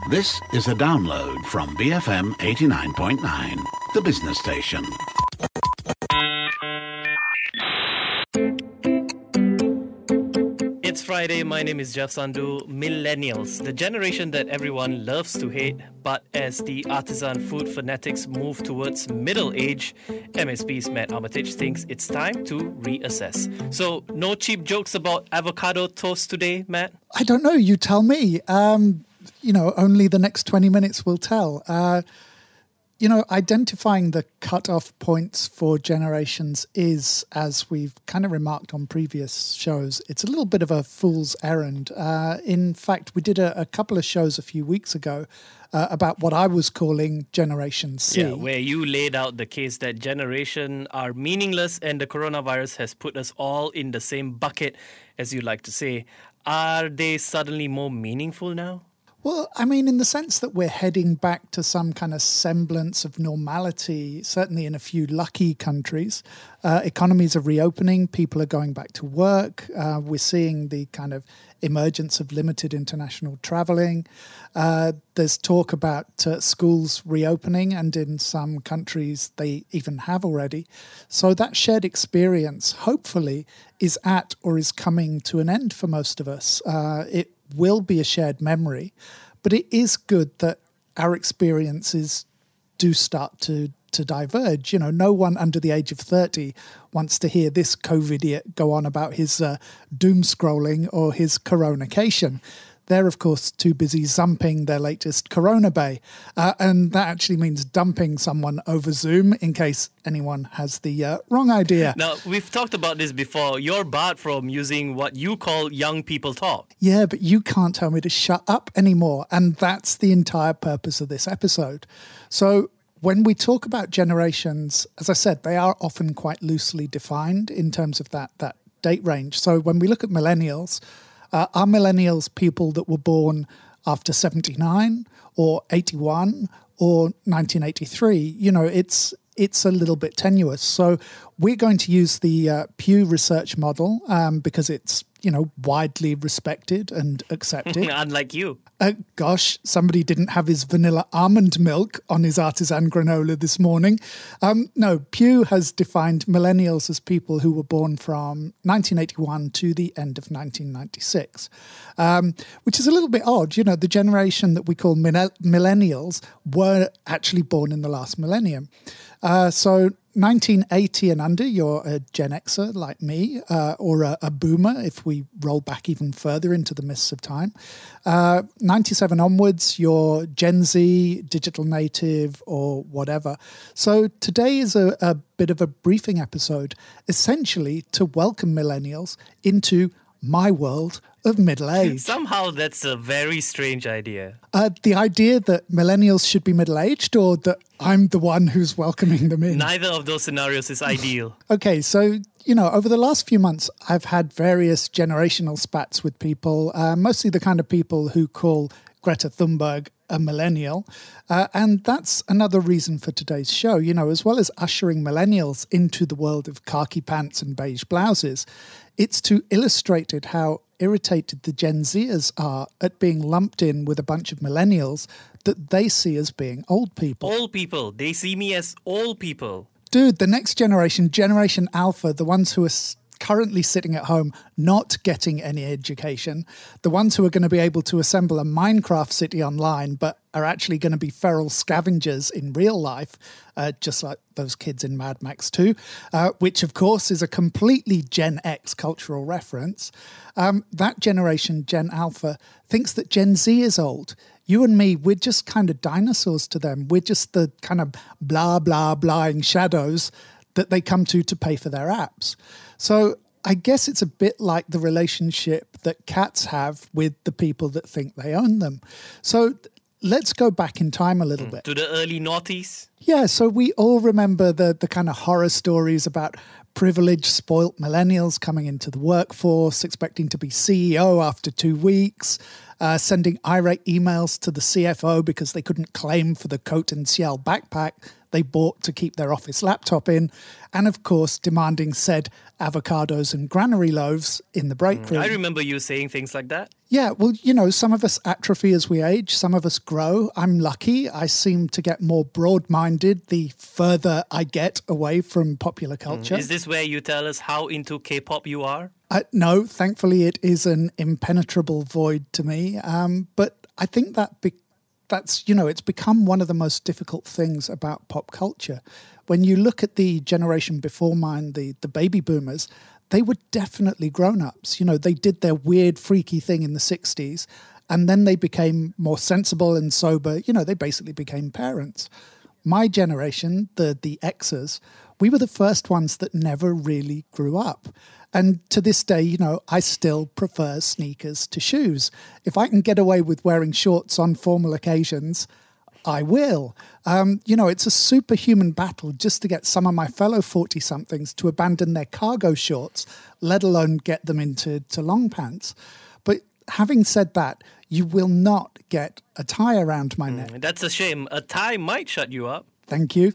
This is a download from BFM 89.9, the business station. It's Friday. My name is Jeff Sandhu. Millennials, the generation that everyone loves to hate, but as the artisan food fanatics move towards middle age, MSP's Matt Armitage thinks it's time to reassess. So, no cheap jokes about avocado toast today, Matt? I don't know. You tell me. Only the next 20 minutes will tell. Identifying the cutoff points for generations is, as we've kind of remarked on previous shows, it's a little bit of a fool's errand. In fact, we did a couple of shows a few weeks ago about what I was calling Generation C. Yeah, where you laid out the case that generation are meaningless and the coronavirus has put us all in the same bucket, as you like to say. Are they suddenly more meaningful now? Well, I mean, in the sense that we're heading back to some kind of semblance of normality, certainly in a few lucky countries. Economies are reopening, people are going back to work. We're seeing the kind of emergence of limited international travelling. There's talk about schools reopening, and in some countries they even have already. So that shared experience, hopefully, is at or is coming to an end for most of us. It will be a shared memory, but it is good that our experiences do start to diverge. You know, no one under the age of 30 wants to hear this COVIDiot go on about his doom scrolling or his coronacation. They're, of course, too busy zumping their latest Corona Bay. And that actually means dumping someone over Zoom, in case anyone has the wrong idea. Now, we've talked about this before. You're barred from using what you call young people talk. Yeah, but you can't tell me to shut up anymore. And that's the entire purpose of this episode. So when we talk about generations, as I said, they are often quite loosely defined in terms of that date range. So when we look at millennials, are millennials people that were born after 79 or 81 or 1983? You know, it's a little bit tenuous. So we're going to use the Pew Research model because it's, widely respected and accepted. Unlike you. Gosh, somebody didn't have his vanilla almond milk on his artisan granola this morning. No, Pew has defined millennials as people who were born from 1981 to the end of 1996, which is a little bit odd. You know, the generation that we call millennials were actually born in the last millennium. So 1980 and under, you're a Gen Xer like me, or a boomer if we roll back even further into the mists of time. 97 onwards, you're Gen Z, digital native, or whatever. So today is a bit of a briefing episode, essentially to welcome millennials into my world of middle age. Somehow that's a very strange idea. The idea that millennials should be middle-aged, or that I'm the one who's welcoming them in? Neither of those scenarios is ideal. Okay, so, over the last few months, I've had various generational spats with people, mostly the kind of people who call Greta Thunberg a millennial. And that's another reason for today's show. As well as ushering millennials into the world of khaki pants and beige blouses, it's to illustrate how irritated the Gen Zers are at being lumped in with a bunch of millennials that they see as being old people. Old people. They see me as old people. Dude, the next generation, Generation Alpha, the ones who are currently sitting at home not getting any education, the ones who are going to be able to assemble a Minecraft city online but are actually going to be feral scavengers in real life, just like those kids in Mad Max 2, which of course is a completely Gen X cultural reference. That generation, Gen Alpha, thinks that Gen Z is old. You and me, we're just kind of dinosaurs to them. We're just the kind of blah, blah, blahing shadows that they come to pay for their apps. So I guess it's a bit like the relationship that cats have with the people that think they own them. So let's go back in time a little bit. To the early noughties? Yeah, so we all remember the kind of horror stories about privileged, spoilt millennials coming into the workforce, expecting to be CEO after 2 weeks, sending irate emails to the CFO because they couldn't claim for the Coat and Ciel backpack they bought to keep their office laptop in, and of course demanding said avocados and granary loaves in the break room. I remember you saying things like that. Yeah, well, some of us atrophy as we age, some of us grow. I'm lucky. I seem to get more broad-minded the further I get away from popular culture. Is this where you tell us how into K-pop you are? No, thankfully it is an impenetrable void to me. But I think that's it's become one of the most difficult things about pop culture. When you look at the generation before mine, the baby boomers, they were definitely grown-ups. They did their weird, freaky thing in the 60s, and then they became more sensible and sober. They basically became parents. My generation, the Xers, we were the first ones that never really grew up. And to this day, I still prefer sneakers to shoes. If I can get away with wearing shorts on formal occasions, I will. It's a superhuman battle just to get some of my fellow 40-somethings to abandon their cargo shorts, let alone get them into long pants. But having said that, you will not get a tie around my neck. That's a shame. A tie might shut you up. Thank you.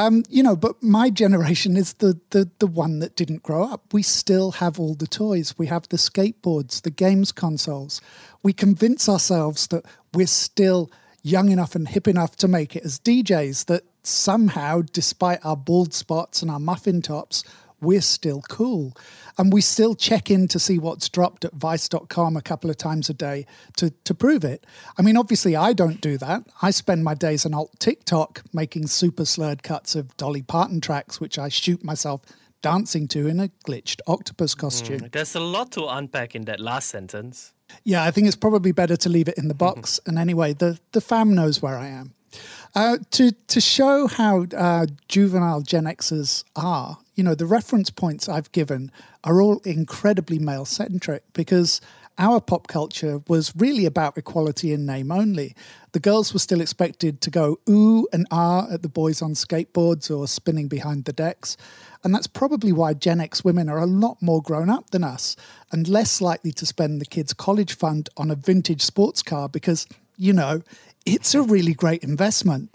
But my generation is the one that didn't grow up. We still have all the toys. We have the skateboards, the games consoles. We convince ourselves that we're still young enough and hip enough to make it as DJs, that somehow, despite our bald spots and our muffin tops, we're still cool. And we still check in to see what's dropped at vice.com a couple of times a day to prove it. I mean, obviously, I don't do that. I spend my days on alt TikTok making super slurred cuts of Dolly Parton tracks, which I shoot myself dancing to in a glitched octopus costume. There's a lot to unpack in that last sentence. Yeah, I think it's probably better to leave it in the box. And anyway, the fam knows where I am. To show how juvenile Gen Xers are, the reference points I've given are all incredibly male-centric because our pop culture was really about equality in name only. The girls were still expected to go ooh and ah at the boys on skateboards or spinning behind the decks. And that's probably why Gen X women are a lot more grown up than us and less likely to spend the kids' college fund on a vintage sports car because, it's a really great investment.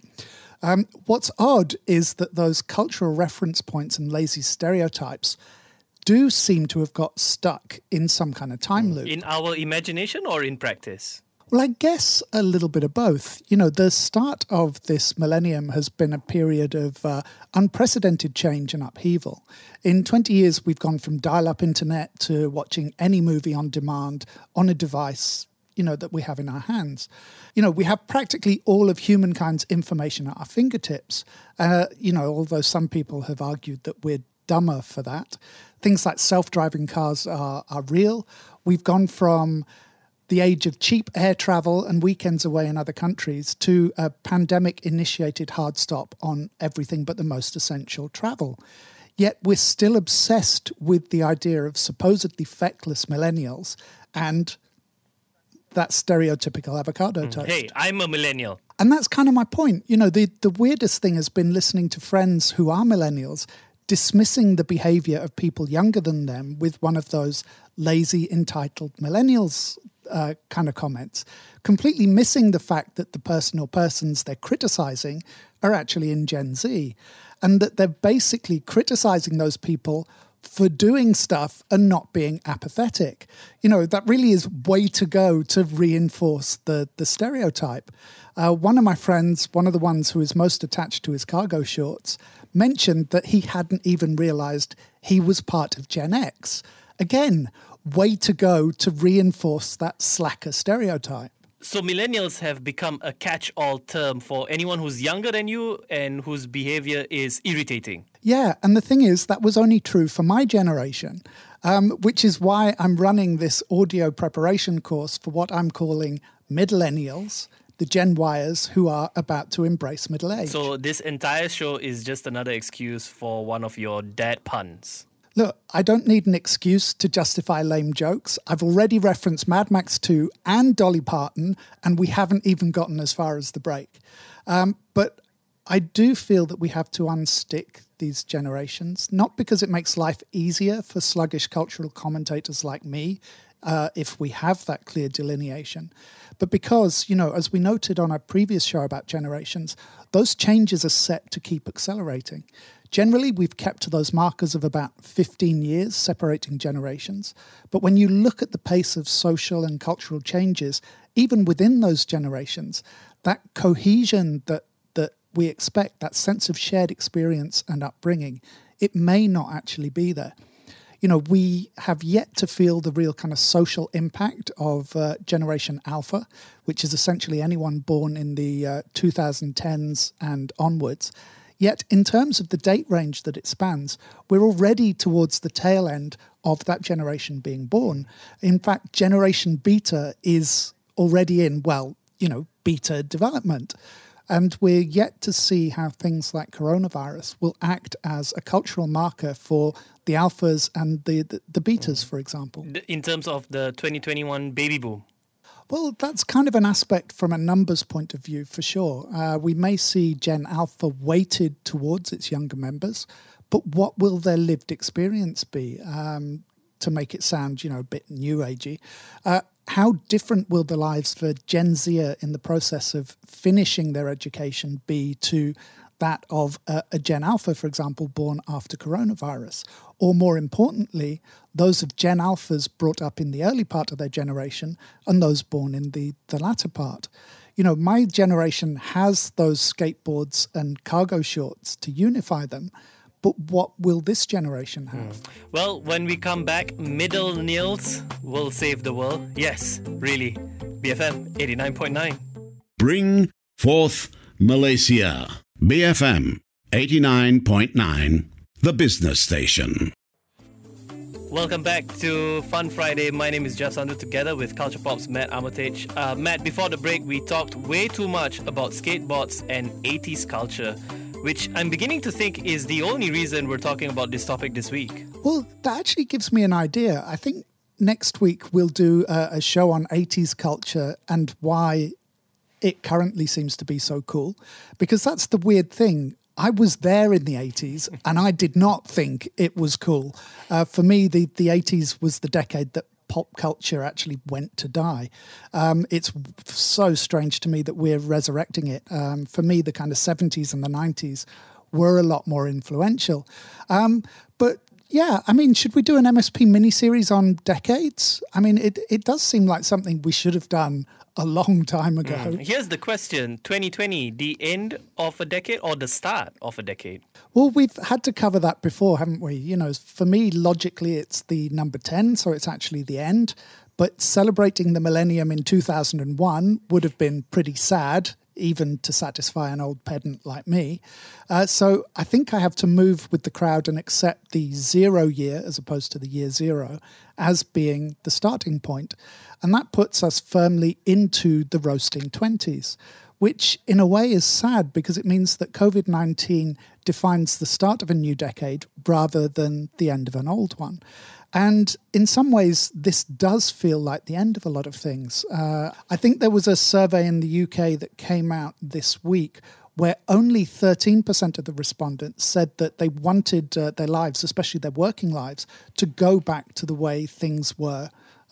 What's odd is that those cultural reference points and lazy stereotypes do seem to have got stuck in some kind of time loop. In our imagination or in practice? Well, I guess a little bit of both. The start of this millennium has been a period of unprecedented change and upheaval. In 20 years, we've gone from dial-up internet to watching any movie on demand on a device that we have in our hands. We have practically all of humankind's information at our fingertips. Although some people have argued that we're dumber for that. Things like self-driving cars are real. We've gone from the age of cheap air travel and weekends away in other countries to a pandemic-initiated hard stop on everything but the most essential travel. Yet we're still obsessed with the idea of supposedly feckless millennials and that stereotypical avocado toast. Hey, I'm a millennial. And that's kind of my point. The weirdest thing has been listening to friends who are millennials dismissing the behavior of people younger than them with one of those lazy, entitled millennials kind of comments, completely missing the fact that the person or persons they're criticizing are actually in Gen Z, and that they're basically criticizing those people for doing stuff and not being apathetic. That really is way to go to reinforce the stereotype. One of my friends, one of the ones who is most attached to his cargo shorts, mentioned that he hadn't even realized he was part of Gen X. Again, way to go to reinforce that slacker stereotype. So millennials have become a catch-all term for anyone who's younger than you and whose behavior is irritating. Yeah, and the thing is, that was only true for my generation, which is why I'm running this audio preparation course for what I'm calling millennials, the Gen Yers who are about to embrace middle age. So this entire show is just another excuse for one of your dad puns. Look, I don't need an excuse to justify lame jokes. I've already referenced Mad Max 2 and Dolly Parton, and we haven't even gotten as far as the break. But I do feel that we have to unstick these generations, not because it makes life easier for sluggish cultural commentators like me, if we have that clear delineation. But because, as we noted on our previous show about generations, those changes are set to keep accelerating. Generally, we've kept to those markers of about 15 years separating generations. But when you look at the pace of social and cultural changes, even within those generations, that cohesion that we expect, that sense of shared experience and upbringing, it may not actually be there. We have yet to feel the real kind of social impact of Generation Alpha, which is essentially anyone born in the 2010s and onwards. Yet, in terms of the date range that it spans, we're already towards the tail end of that generation being born. In fact, Generation Beta is already in, beta development. And we're yet to see how things like coronavirus will act as a cultural marker for the alphas and the betas, for example. In terms of the 2021 baby boom? Well, that's kind of an aspect from a numbers point of view, for sure. We may see Gen Alpha weighted towards its younger members, but what will their lived experience be? To make it sound, a bit new agey. How different will the lives for Gen Zer in the process of finishing their education be to that of a Gen Alpha, for example, born after coronavirus? Or more importantly, those of Gen Alphas brought up in the early part of their generation and those born in the latter part. My generation has those skateboards and cargo shorts to unify them. But what will this generation have? Well, when we come back, millennials will save the world. Yes, really. BFM 89.9. Bring forth Malaysia. BFM 89.9, the business station. Welcome back to Fun Friday. My name is Jeff Sandhu, together with Culture Pop's Matt Armitage. Matt, before the break, we talked way too much about skateboards and 80s culture, which I'm beginning to think is the only reason we're talking about this topic this week. Well, that actually gives me an idea. I think next week we'll do a show on 80s culture and why it currently seems to be so cool. Because that's the weird thing. I was there in the 80s and I did not think it was cool. For me, the 80s was the decade that pop culture actually went to die. It's so strange to me that we're resurrecting it. For me, the kind of 70s and the 90s were a lot more influential. But yeah, should we do an MSP miniseries on decades? It does seem like something we should have done a long time ago. Here's the question. 2020, the end of a decade or the start of a decade? Well, we've had to cover that before, haven't we? For me, logically, it's the number 10, so it's actually the end. But celebrating the millennium in 2001 would have been pretty sad, even to satisfy an old pedant like me. So I think I have to move with the crowd and accept the 0 year, as opposed to the year zero, as being the starting point. And that puts us firmly into the roasting 20s, which in a way is sad because it means that COVID-19 defines the start of a new decade rather than the end of an old one. And in some ways, this does feel like the end of a lot of things. I think there was a survey in the UK that came out this week where only 13% of the respondents said that they wanted their lives, especially their working lives, to go back to the way things were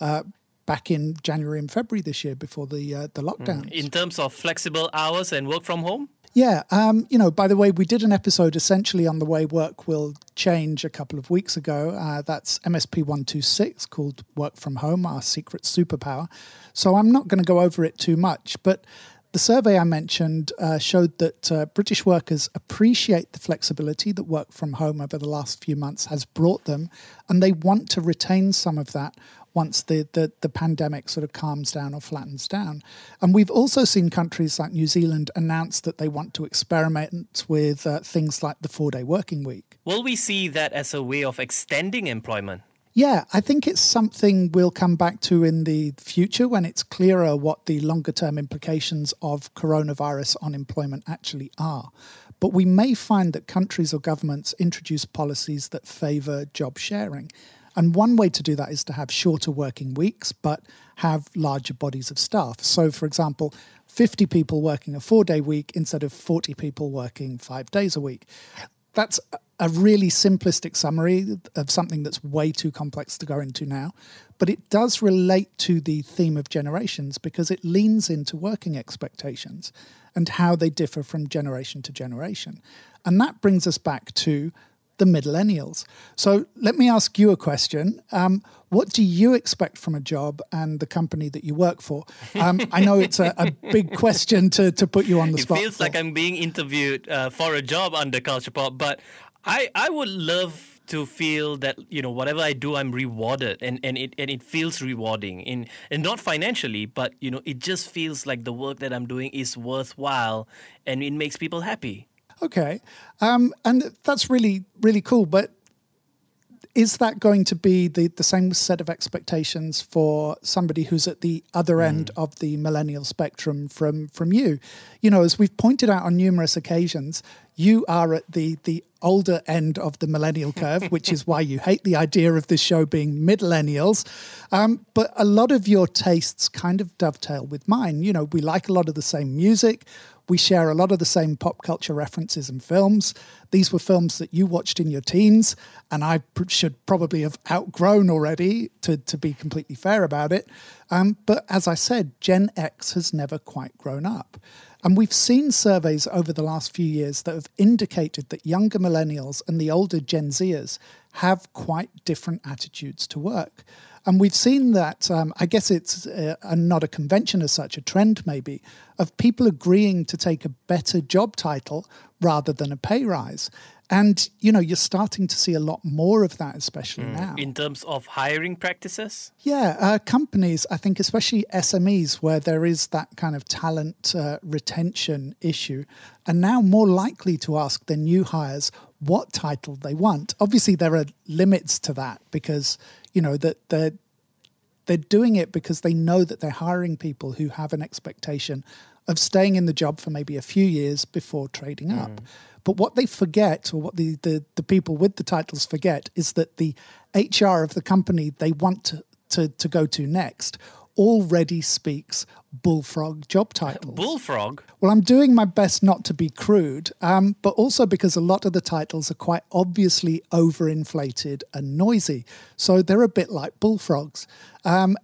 back in January and February this year before the lockdown. In terms of flexible hours and work from home? Yeah. By the way, we did an episode essentially on the way work will change a couple of weeks ago. That's MSP 126 called Work From Home, our secret superpower. So I'm not going to go over it too much, but the survey I mentioned showed that British workers appreciate the flexibility that work from home over the last few months has brought them, and they want to retain some of that once the pandemic sort of calms down or flattens down. And we've also seen countries like New Zealand announce that they want to experiment with things like the 4-day working week. Will we see that as a way of extending employment? Yeah, I think it's something we'll come back to in the future when it's clearer what the longer-term implications of coronavirus on employment actually are. But we may find that countries or governments introduce policies that favour job sharing. And one way to do that is to have shorter working weeks, but have larger bodies of staff. So, for example, 50 people working a 4-day week instead of 40 people working 5 days a week. That's a really simplistic summary of something that's way too complex to go into now. But it does relate to the theme of generations because it leans into working expectations and how they differ from generation to generation. And that brings us back to the millennials. So let me ask you a question. What do you expect from a job and the company that you work for? I know it's a big question to put you on the spot. It feels like I'm being interviewed for a job under Culture Pop, but I would love to feel that, whatever I do, I'm rewarded and it feels rewarding and not financially, but, it just feels like the work that I'm doing is worthwhile and it makes people happy. Okay. And that's really, really cool. But is that going to be the same set of expectations for somebody who's at the other end of the millennial spectrum from you? As we've pointed out on numerous occasions, you are at the older end of the millennial curve, which is why you hate the idea of this show being millennials. But a lot of your tastes kind of dovetail with mine. We like a lot of the same music. We share a lot of the same pop culture references and films. These were films that you watched in your teens, and I should probably have outgrown already, to be completely fair about it. But as I said, Gen X has never quite grown up. And we've seen surveys over the last few years that have indicated that younger millennials and the older Gen Zers have quite different attitudes to work. And we've seen that, I guess it's not a convention as such, a trend maybe, of people agreeing to take a better job title rather than a pay rise. And, you're starting to see a lot more of that, especially now. In terms of hiring practices? Yeah, companies, I think especially SMEs, where there is that kind of talent retention issue, are now more likely to ask their new hires what title they want. Obviously, there are limits to that because that they're doing it because they know that they're hiring people who have an expectation of staying in the job for maybe a few years before trading up. But what they forget, or what the people with the titles forget, is that the HR of the company they want to go to next already speaks bullfrog job titles. Bullfrog? Well, I'm doing my best not to be crude, but also because a lot of the titles are quite obviously overinflated and noisy. So they're a bit like bullfrogs. And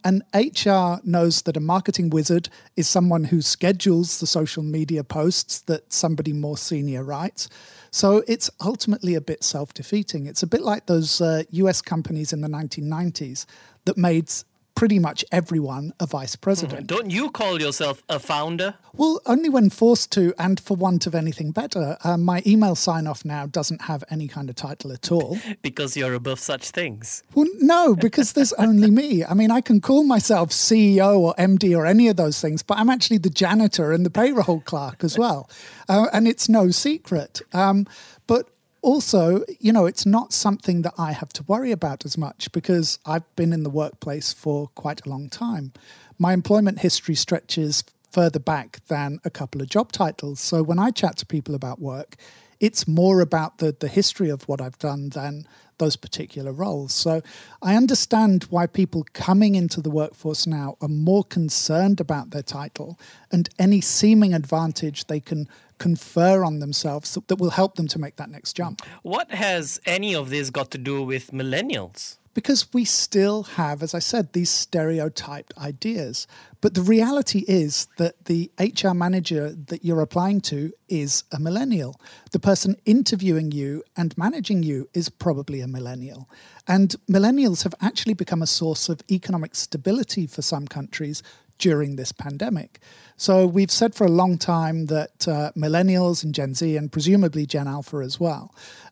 HR knows that a marketing wizard is someone who schedules the social media posts that somebody more senior writes. So it's ultimately a bit self-defeating. It's a bit like those US companies in the 1990s that made pretty much everyone a vice president. Don't you call yourself a founder? Well, only when forced to, and for want of anything better. My email sign-off now doesn't have any kind of title at all. Because you're above such things. Well, no, because there's only me. I mean, I can call myself CEO or MD or any of those things, but I'm actually the janitor and the payroll clerk as well. And it's no secret. But also, it's not something that I have to worry about as much because I've been in the workplace for quite a long time. My employment history stretches further back than a couple of job titles. So when I chat to people about work, it's more about the history of what I've done than those particular roles. So I understand why people coming into the workforce now are more concerned about their title and any seeming advantage they can confer on themselves that will help them to make that next jump. What has any of this got to do with millennials? Because we still have, as I said, these stereotyped ideas. But the reality is that the HR manager that you're applying to is a millennial. The person interviewing you and managing you is probably a millennial. And millennials have actually become a source of economic stability for some countries during this pandemic. So we've said for a long time that millennials and Gen Z and presumably Gen Alpha as well.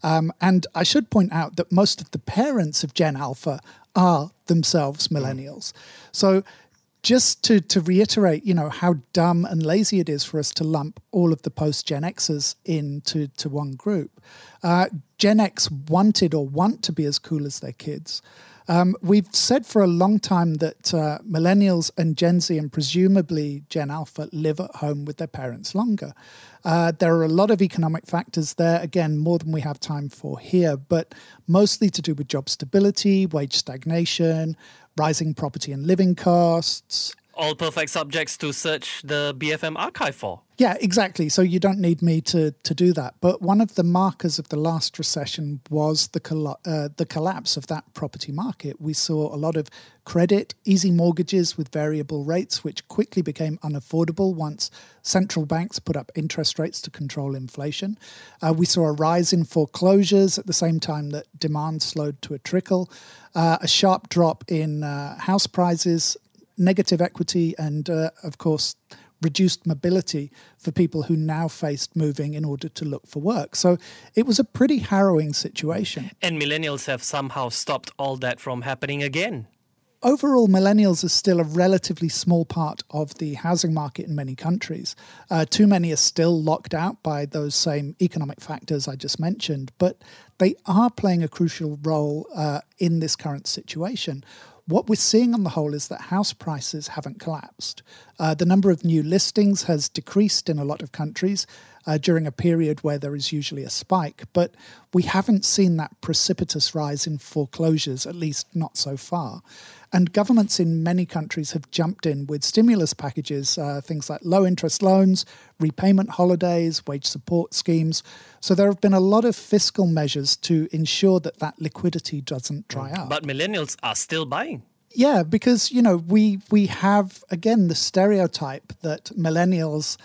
And I should point out that most of the parents of Gen Alpha are themselves millennials. So just to reiterate, how dumb and lazy it is for us to lump all of the post-Gen Xers into one group. Gen X wanted or want to be as cool as their kids. We've said for a long time that millennials and Gen Z and presumably Gen Alpha live at home with their parents longer. There are a lot of economic factors there, again, more than we have time for here, but mostly to do with job stability, wage stagnation, rising property and living costs. All perfect subjects to search the BFM archive for. Yeah, exactly. So you don't need me to do that. But one of the markers of the last recession was the collapse of that property market. We saw a lot of credit, easy mortgages with variable rates, which quickly became unaffordable once central banks put up interest rates to control inflation. We saw a rise in foreclosures at the same time that demand slowed to a trickle, a sharp drop in house prices, negative equity, and, of course, reduced mobility for people who now faced moving in order to look for work. So it was a pretty harrowing situation. And millennials have somehow stopped all that from happening again. Overall, millennials are still a relatively small part of the housing market in many countries. Too many are still locked out by those same economic factors I just mentioned, but they are playing a crucial role in this current situation. What we're seeing on the whole is that house prices haven't collapsed. The number of new listings has decreased in a lot of countries during a period where there is usually a spike, but we haven't seen that precipitous rise in foreclosures, at least not so far. And governments in many countries have jumped in with stimulus packages, things like low-interest loans, repayment holidays, wage support schemes. So there have been a lot of fiscal measures to ensure that that liquidity doesn't dry up. But millennials are still buying. Yeah, because, you know, we have, again, the stereotype that millennials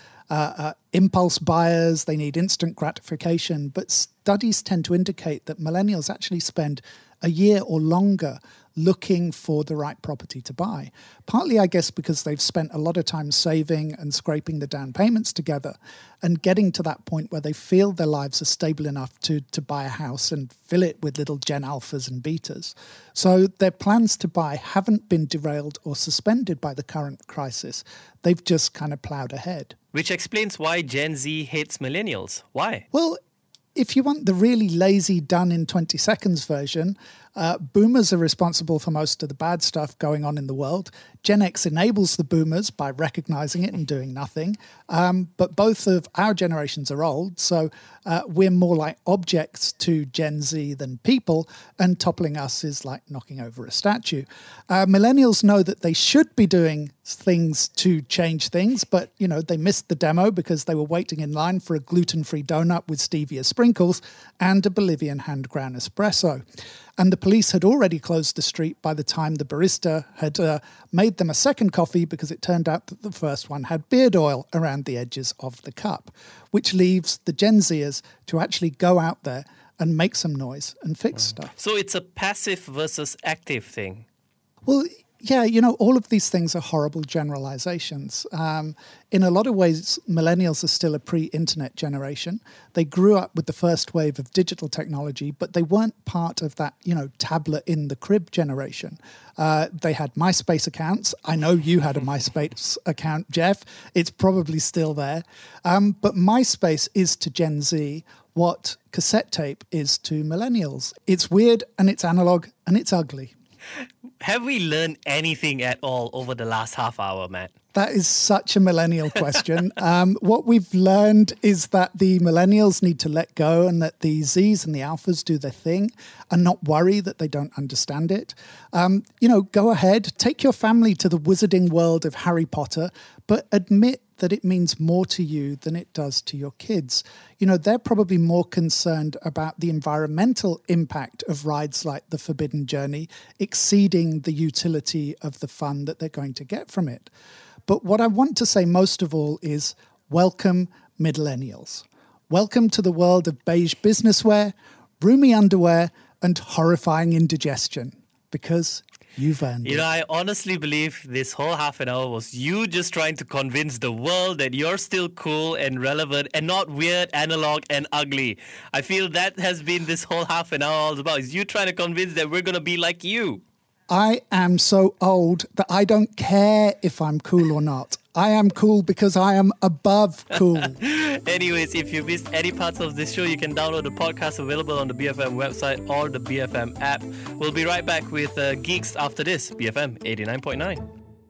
impulse buyers, they need instant gratification. But studies tend to indicate that millennials actually spend a year or longer looking for the right property to buy. Partly, I guess, because they've spent a lot of time saving and scraping the down payments together and getting to that point where they feel their lives are stable enough to buy a house and fill it with little Gen Alphas and Betas. So their plans to buy haven't been derailed or suspended by the current crisis. They've just kind of ploughed ahead. Which explains why Gen Z hates millennials. Why? Well, if you want the really lazy, done in 20 seconds version, boomers are responsible for most of the bad stuff going on in the world. Gen X enables the boomers by recognizing it and doing nothing. But both of our generations are old, so we're more like objects to Gen Z than people, and toppling us is like knocking over a statue. Millennials know that they should be doing things to change things, but, you know, they missed the demo because they were waiting in line for a gluten-free donut with stevia sprinkles and a Bolivian hand-ground espresso. And the police had already closed the street by the time the barista had made them a second coffee because it turned out that the first one had beard oil around the edges of the cup, which leaves the Gen Zers to actually go out there and make some noise and fix stuff. So it's a passive versus active thing. Well, yeah, you know, all of these things are horrible generalizations. In a lot of ways, millennials are still a pre-internet generation. They grew up with the first wave of digital technology, but they weren't part of that, you know, tablet in the crib generation. They had MySpace accounts. I know you had a MySpace account, Jeff. It's probably still there. But MySpace is to Gen Z what cassette tape is to millennials. It's weird and it's analog and it's ugly. Have we learned anything at all over the last half hour, Matt? That is such a millennial question. What we've learned is that the millennials need to let go and that the Zs and the Alphas do their thing and not worry that they don't understand it. You know, go ahead, take your family to the wizarding world of Harry Potter, but admit that it means more to you than it does to your kids. You know, they're probably more concerned about the environmental impact of rides like the Forbidden Journey exceeding the utility of the fun that they're going to get from it. But what I want to say most of all is welcome, millennials. Welcome to the world of beige businesswear, roomy underwear, and horrifying indigestion, because you've earned it. You know, I honestly believe this whole half an hour was you just trying to convince the world that you're still cool and relevant and not weird, analog, and ugly. I feel that has been this whole half an hour all about. Is you trying to convince that we're going to be like you. I am so old that I don't care if I'm cool or not. I am cool because I am above cool. Anyways, if you missed any parts of this show, you can download the podcast available on the BFM website or the BFM app. We'll be right back with Geeks after this, BFM 89.9.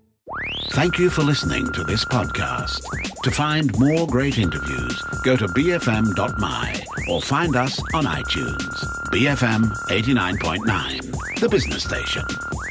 Thank you for listening to this podcast. To find more great interviews, go to bfm.my or find us on iTunes. BFM 89.9, the business station.